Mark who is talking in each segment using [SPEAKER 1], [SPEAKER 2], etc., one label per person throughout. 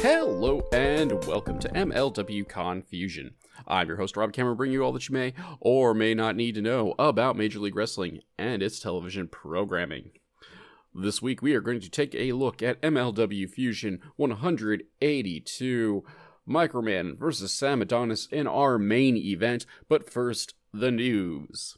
[SPEAKER 1] Hello and welcome to MLW Confusion. I'm your host Rob Cameron, bringing you all that you may or may not need to know about Major League Wrestling and its television programming. This week we are going to take a look at MLW Fusion 182, Microman vs. Sam Adonis in our main event, but first, the news.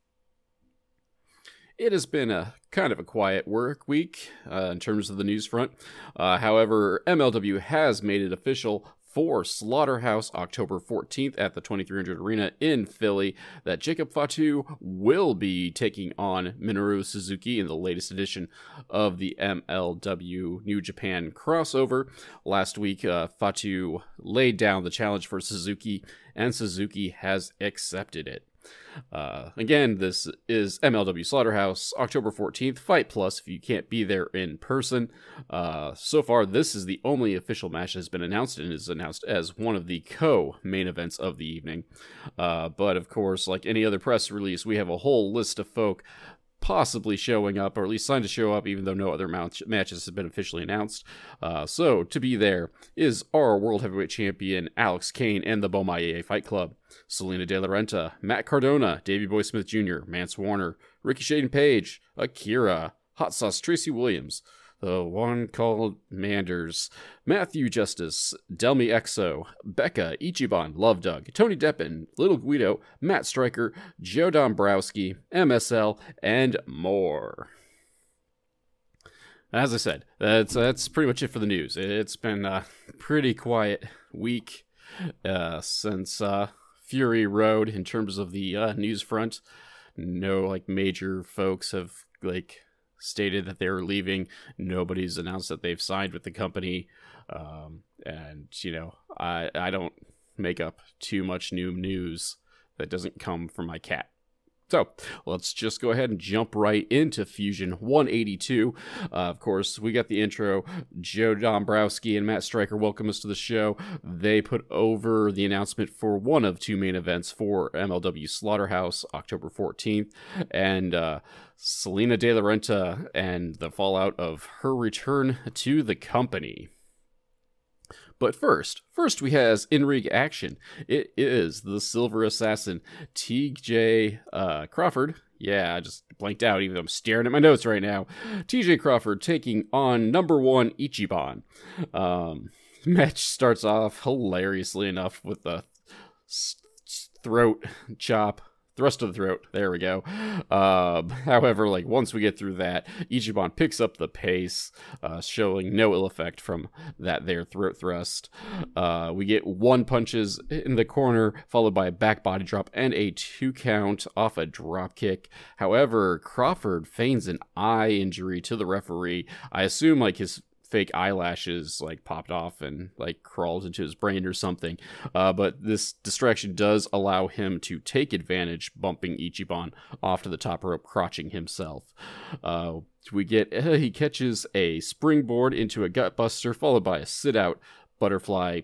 [SPEAKER 1] It has been a kind of a quiet work week in terms of the news front. However, MLW has made it official for Slaughterhouse October 14th at the 2300 Arena in Philly that Jacob Fatu will be taking on Minoru Suzuki in the latest edition of the MLW New Japan crossover. Last week, Fatu laid down the challenge for Suzuki, and Suzuki has accepted it. Again, this is MLW Slaughterhouse, October 14th, Fight Plus if you can't be there in person. So far, this is the only official match that has been announced and is announced as one of the co-main events of the evening. But of course, like any other press release, we have a whole list of folk possibly showing up, or at least signed to show up, even though no other matches have been officially announced. So to be there is our World Heavyweight Champion Alex Kane and the Bomaye Fight Club, Selena De La Renta, Matt Cardona, Davey Boy Smith Jr., Mance Warner, Ricky Shane Page, Akira, Hot Sauce Tracy Williams, the one called Manders, Matthew Justice, Delmi Exo, Becca, Ichiban, Love Doug, Tony Deppen, Little Guido, Matt Stryker, Joe Dombrowski, MSL, and more. As I said, that's pretty much it for the news. It's been a pretty quiet week since Fury Road in terms of the news front. No major folks have stated that they're leaving. Nobody's announced that they've signed with the company. And I don't make up too much new news that doesn't come from my cat. So let's just go ahead and jump right into Fusion 182. Of course, we got the intro. Joe Dombrowski and Matt Stryker welcome us to the show. They put over the announcement for one of two main events for MLW Slaughterhouse, October 14th, and Selena De La Renta and the fallout of her return to the company. But first we has in-ring action. It is the Silver Assassin, TJ Crawford. Yeah, I just blanked out even though I'm staring at my notes right now. TJ Crawford taking on number one Ichiban. Match starts off hilariously enough with the throat chop. Thrust of the throat. There we go. However, once we get through that, Ichiban picks up the pace, showing no ill effect from that there throat thrust. We get one punches in the corner, followed by a back body drop and a 2 count off a drop kick. However, Crawford feigns an eye injury to the referee. I assume his fake eyelashes popped off and crawled into his brain or something, but this distraction does allow him to take advantage, bumping Ichiban off to the top rope, crotching himself. He catches a springboard into a gutbuster, followed by a sit out butterfly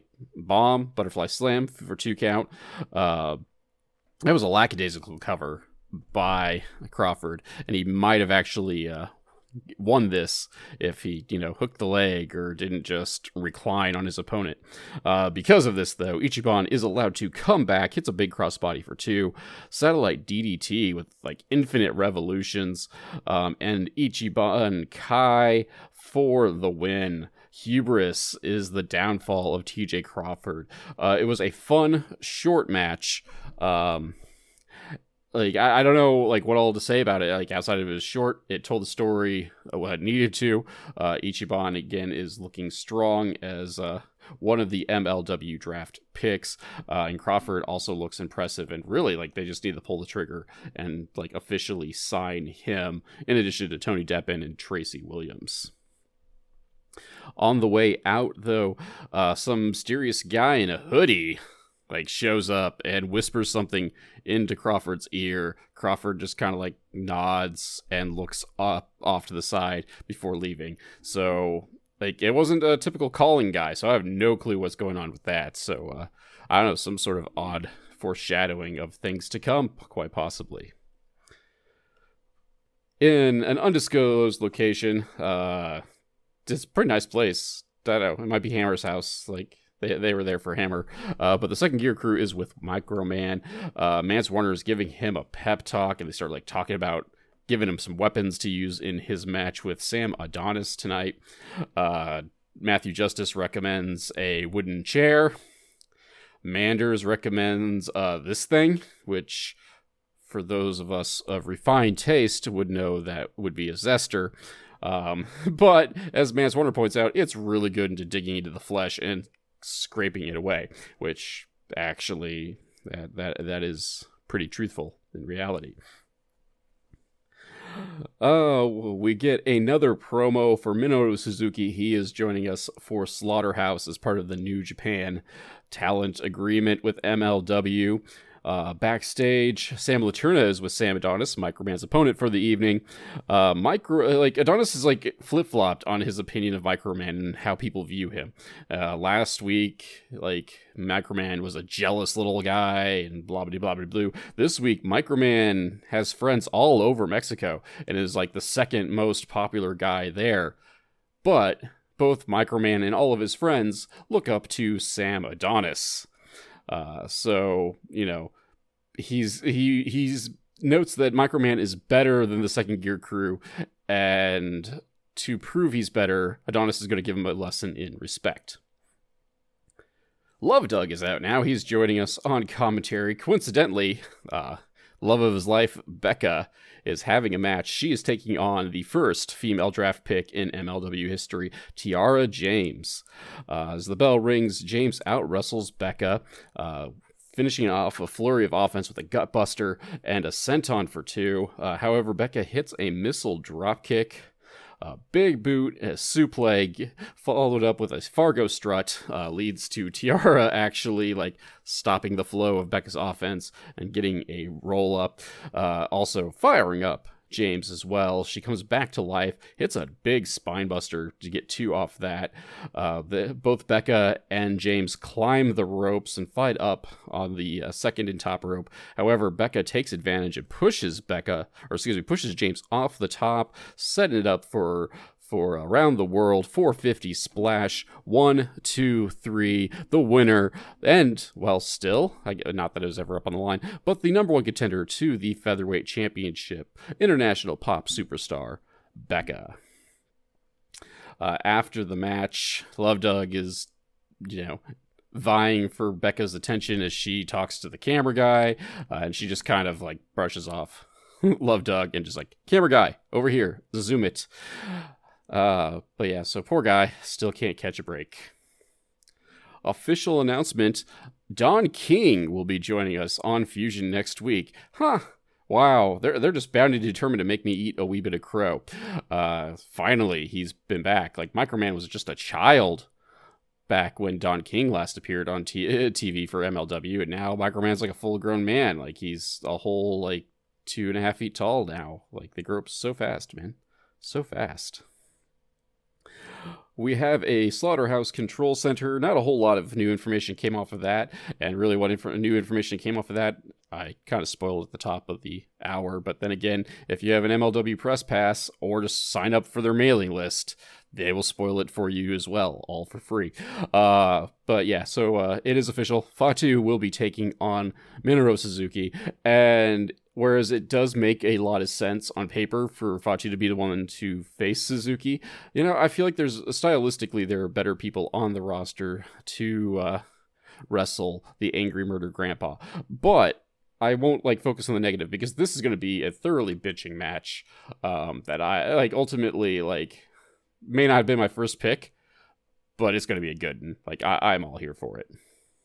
[SPEAKER 1] slam for 2 count. That was a lackadaisical cover by Crawford, and he might have actually won this if he, hooked the leg or didn't just recline on his opponent. Because of this, though, Ichiban is allowed to come back, hits a big crossbody for 2, satellite DDT with infinite revolutions, and Ichiban Kai for the win. Hubris is the downfall of TJ Crawford. It was a fun, short match. I don't know, what all to say about it. Outside of it was short, it told the story what it needed to. Ichiban, again, is looking strong as one of the MLW draft picks. And Crawford also looks impressive. And really, they just need to pull the trigger and, officially sign him, in addition to Tony Deppen and Tracy Williams. On the way out, though, some mysterious guy in a hoodie shows up and whispers something into Crawford's ear. Crawford just kind of nods and looks off to the side before leaving. So it wasn't a typical calling guy, so I have no clue what's going on with that. So I don't know, some sort of odd foreshadowing of things to come, quite possibly. In an undisclosed location, it's a pretty nice place. don't know, it might be Hammer's house. Like, they were there for Hammer. But the second gear crew is with Microman. Mance Warner is giving him a pep talk, and they start like talking about giving him some weapons to use in his match with Sam Adonis tonight. Matthew Justice recommends a wooden chair. Manders recommends this thing, which for those of us of refined taste would know that would be a zester. But as Mance Warner points out, it's really good into digging into the flesh and scraping it away, which actually that is pretty truthful in reality. We get another promo for Minoru Suzuki. He is joining us for Slaughterhouse as part of the New Japan talent agreement with MLW. Backstage, Sam Laterna is with Sam Adonis, Microman's opponent for the evening. Adonis is like flip-flopped on his opinion of Microman and how people view him. Last week, like, Microman was a jealous little guy and blah blah blah blah blah. This week, Microman has friends all over Mexico and is like the second most popular guy there. But both Microman and all of his friends look up to Sam Adonis. So, you know, he's notes that Microman is better than the second gear crew, and to prove he's better, Adonis is going to give him a lesson in respect. Love Doug is out now. He's joining us on commentary. Coincidentally, love of his life, Becca, is having a match. She is taking on the first female draft pick in MLW history, Tiara James. As the bell rings, James out-wrestles Becca, finishing off a flurry of offense with a gutbuster and a senton for 2. However, Becca hits a missile dropkick, a big boot, a suplex, followed up with a Fargo strut, leads to Tiara actually like stopping the flow of Becca's offense and getting a roll up, also firing up James as well. She comes back to life, hits a big spine buster to get 2 off that. Both Becca and James climb the ropes and fight up on the second and top rope. However, Becca takes advantage and pushes James off the top, setting it up for Around the World 450 splash. 1, 2, 3, the winner, and, well, still, not that it was ever up on the line, but the number 1 contender to the Featherweight Championship, international pop superstar, Becca. After the match, Love Doug is, vying for Becca's attention as she talks to the camera guy, and she just kind of, like, brushes off Love Doug and just like, camera guy, over here, zoom it. But yeah, so poor guy still can't catch a break. Official announcement: Don King will be joining us on Fusion next week. Wow, they're just bound and determined to make me eat a wee bit of crow. Finally, he's been back. Like, Microman was just a child back when Don King last appeared on TV for MLW, and now Microman's like a full-grown man. Like, he's a whole, like, 2.5 feet tall now. Like, they grow up so fast, man. So fast. We have a Slaughterhouse Control Center. Not a whole lot of new information came off of that. And really what new information came off of that, I kind of spoiled at the top of the hour. But then again, if you have an MLW Press Pass or just sign up for their mailing list, they will spoil it for you as well, all for free. But yeah, so it is official. Fatu will be taking on Minoru Suzuki. And whereas it does make a lot of sense on paper for Fatu to be the one to face Suzuki, I feel like stylistically there are better people on the roster to wrestle the Angry Murder Grandpa. But I won't focus on the negative, because this is going to be a thoroughly bitching match that I ultimately may not have been my first pick, but it's going to be a good one. I'm all here for it.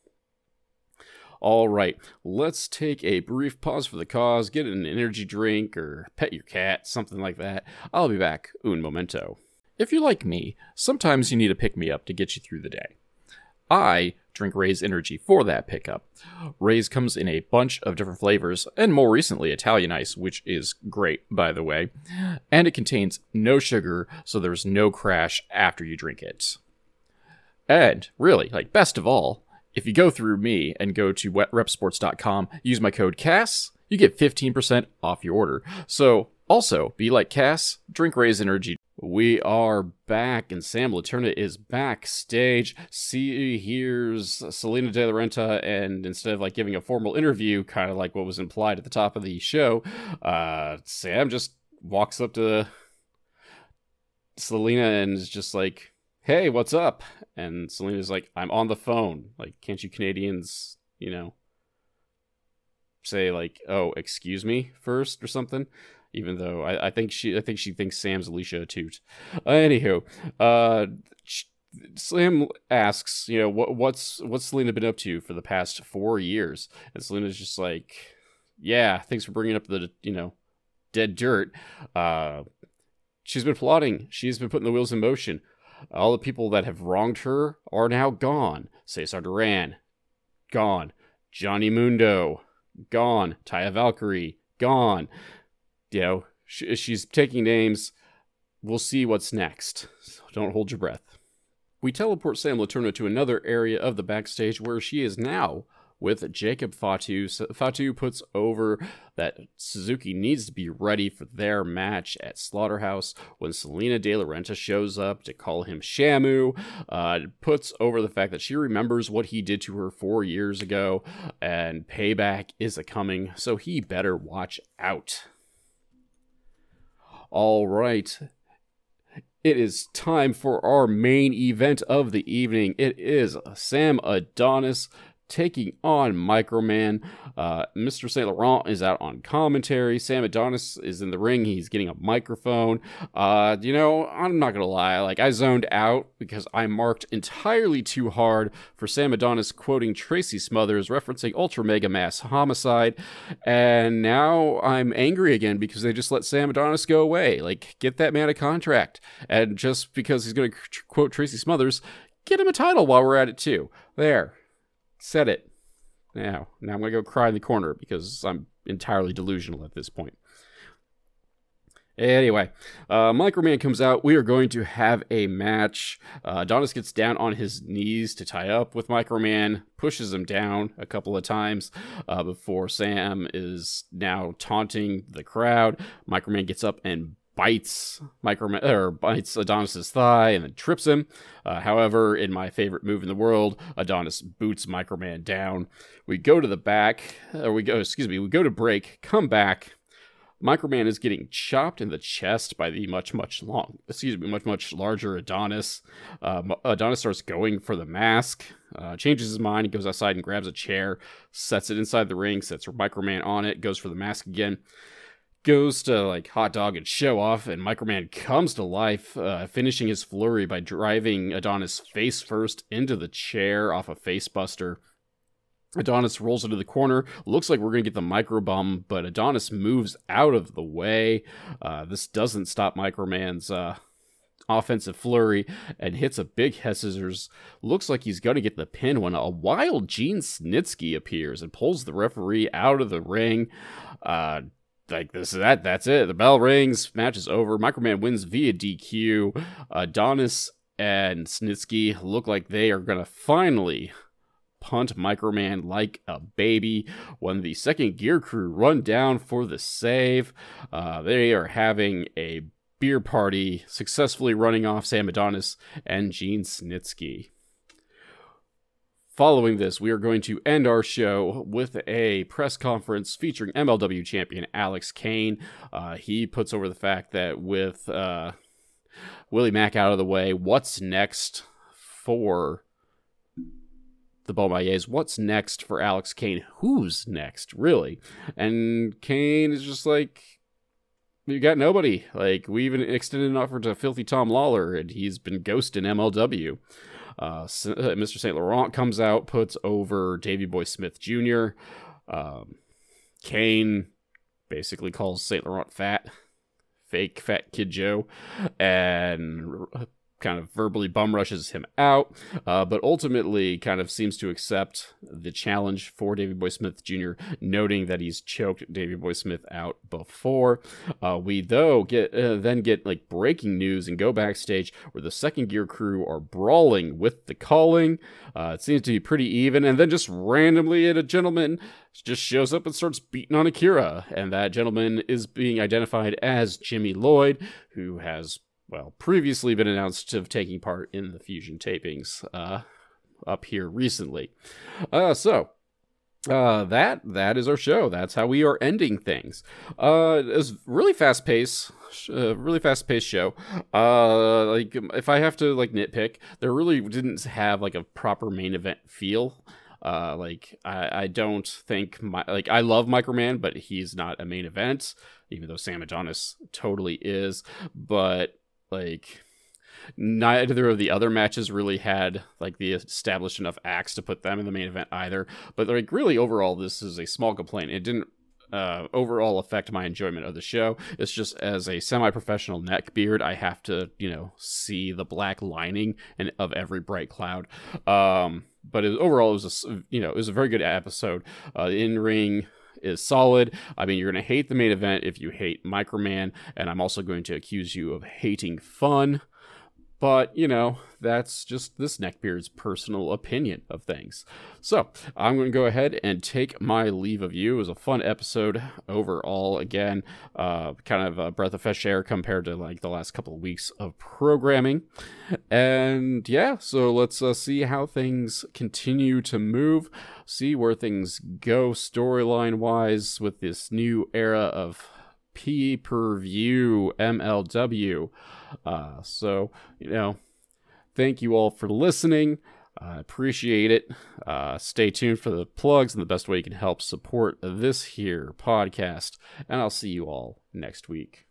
[SPEAKER 1] All right, let's take a brief pause for the cause, get an energy drink or pet your cat, something like that. I'll be back un momento.
[SPEAKER 2] If you're like me, sometimes you need a pick-me-up to get you through the day. I drink Ray's Energy for that pickup. Ray's comes in a bunch of different flavors, and more recently Italian Ice, which is great, by the way. And it contains no sugar, so there's no crash after you drink it. And really, best of all, if you go through me and go to wetrepsports.com, use my code CASS, you get 15% off your order. So, also, be like Cass, drink Ray's Energy.
[SPEAKER 1] We are back, and Sam Latourna is backstage. Here's Salina De La Renta, and instead of like giving a formal interview, kind of like what was implied at the top of the show, Sam just walks up to Salina and is just like, "Hey, what's up?" And Salina's like, "I'm on the phone. Like, can't you Canadians, say like, oh, excuse me first or something?" Even though I think she thinks Sam's Alicia Toot. Anywho, Sam asks, what's Salina been up to for the past 4 years? And Salina's just like, "Yeah, thanks for bringing up the dead dirt. She's been plotting. She's been putting the wheels in motion. All the people that have wronged her are now gone. Cesar Duran, gone. Johnny Mundo, gone. Taya Valkyrie, gone. She's taking names. We'll see what's next. So don't hold your breath." We teleport Sam Latourna to another area of the backstage where she is now with Jacob Fatu. Fatu puts over that Suzuki needs to be ready for their match at Slaughterhouse when Salina De La Renta shows up to call him Shamu. Puts over the fact that she remembers what he did to her 4 years ago, and payback is a-coming, so he better watch out. All right. It is time for our main event of the evening. It is Sam Adonis taking on Microman. Mr. Saint Laurent is out on commentary. Sam Adonis is in the ring. He's getting a microphone. I'm not gonna lie. I zoned out because I marked entirely too hard for Sam Adonis quoting Tracy Smothers, referencing Ultra Mega Mass Homicide. And now I'm angry again because they just let Sam Adonis go away. Get that man a contract. And just because he's gonna quote Tracy Smothers, get him a title while we're at it too. There. Said it. Now I'm going to go cry in the corner because I'm entirely delusional at this point. Anyway, Microman comes out. We are going to have a match. Adonis gets down on his knees to tie up with Microman, pushes him down a couple of times before Sam is now taunting the crowd. Microman gets up and bites Adonis's thigh and then trips him. However, in my favorite move in the world, Adonis boots Microman down. We go to to break, come back. Microman is getting chopped in the chest by the much larger Adonis. Adonis starts going for the mask, changes his mind, he goes outside and grabs a chair, sets it inside the ring, sets Microman on it, goes for the mask again. Goes to hot dog and show off, and Microman comes to life, finishing his flurry by driving Adonis face first into the chair off a facebuster. Adonis rolls into the corner. Looks like we're going to get the micro bomb, but Adonis moves out of the way. This doesn't stop Microman's offensive flurry and hits a big head scissors. Looks like he's going to get the pin when a wild Gene Snitsky appears and pulls the referee out of the ring. That's it. The bell rings, match is over. Microman wins via DQ. Adonis and Snitsky look like they are going to finally punt Microman like a baby when the second gear crew run down for the save. They are having a beer party, successfully running off Sam Adonis and Gene Snitsky. Following this, we are going to end our show with a press conference featuring MLW champion Alex Kane. He puts over the fact that with Willie Mack out of the way, what's next for the Beaumaillers? What's next for Alex Kane? Who's next, really? And Kane is just like, we got nobody. We even extended an offer to Filthy Tom Lawler, and he's been ghosting MLW. Mr. Saint Laurent comes out, puts over Davey Boy Smith Jr. Kane basically calls Saint Laurent fake fat kid Joe, and kind of verbally bum rushes him out, but ultimately kind of seems to accept the challenge for Davey Boy Smith Jr., noting that he's choked Davey Boy Smith out before. We get breaking news and go backstage where the second gear crew are brawling with the calling. It seems to be pretty even, and then just randomly a gentleman just shows up and starts beating on Akira, and that gentleman is being identified as Jimmy Lloyd, who has previously been announced to have taken part in the Fusion tapings up here recently. That is our show. That's how we are ending things. It's really fast paced show. Like if I have to nitpick, there really didn't have a proper main event feel. I don't think I love Microman, but he's not a main event, even though Sam Adonis totally is. But neither of the other matches really had the established enough acts to put them in the main event either. But really overall, this is a small complaint. It didn't overall affect my enjoyment of the show. It's just as a semi-professional neckbeard, I have to see the black lining of every bright cloud. But overall, it was a very good episode. The in-ring is solid. I mean, you're going to hate the main event if you hate Microman, and I'm also going to accuse you of hating fun. But, that's just this neckbeard's personal opinion of things. So, I'm going to go ahead and take my leave of you. It was a fun episode overall. Again, kind of a breath of fresh air compared to the last couple of weeks of programming. And yeah, so let's see how things continue to move. See where things go storyline-wise with this new era of pay-per-view MLW. So, thank you all for listening. I appreciate it. Stay tuned for the plugs and the best way you can help support this here podcast. And I'll see you all next week.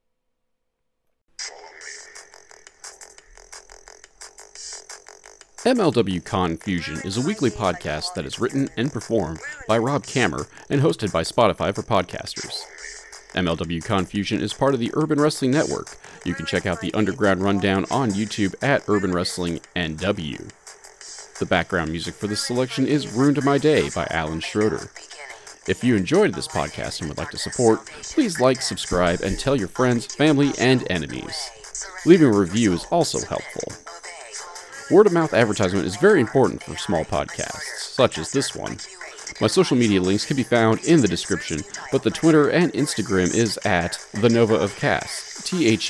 [SPEAKER 1] MLW Confusion is a weekly podcast that is written and performed by Rob Kammer and hosted by Spotify for podcasters. MLW Confusion is part of the Urban Wrestling Network. You can check out the Underground Rundown on YouTube at Urban Wrestling NW. The background music for this selection is Ruined My Day by Alan Schroeder. If you enjoyed this podcast and would like to support, please like, subscribe, and tell your friends, family, and enemies. Leaving a review is also helpful. Word-of-mouth advertisement is very important for small podcasts, such as this one. My social media links can be found in the description, but the Twitter and Instagram is at The Nova of Cass,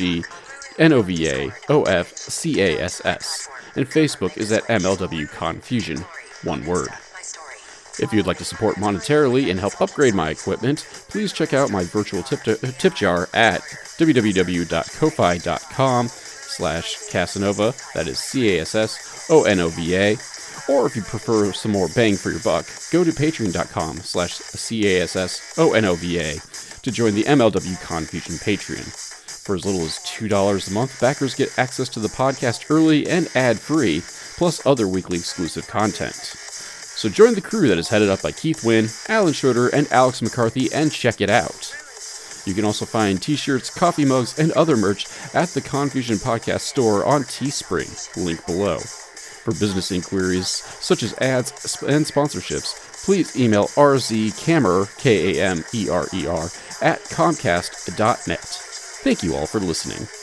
[SPEAKER 1] TheNovaofCass, and Facebook is at MLW Confusion, one word. If you'd like to support monetarily and help upgrade my equipment, please check out my virtual tip jar at www.ko-fi.com/Cassanova, that is CASSONOVA. Or if you prefer some more bang for your buck, go to patreon.com/CASSONOVA to join the MLW Confusion Patreon. For as little as $2 a month, backers get access to the podcast early and ad-free, plus other weekly exclusive content. So join the crew that is headed up by Keith Wynn, Alan Schroeder, and Alex McCarthy, and check it out. You can also find t-shirts, coffee mugs, and other merch at the Confusion Podcast store on Teespring, link below. For business inquiries, such as ads and sponsorships, please email rzkamerer, Kamerer, at comcast.net. Thank you all for listening.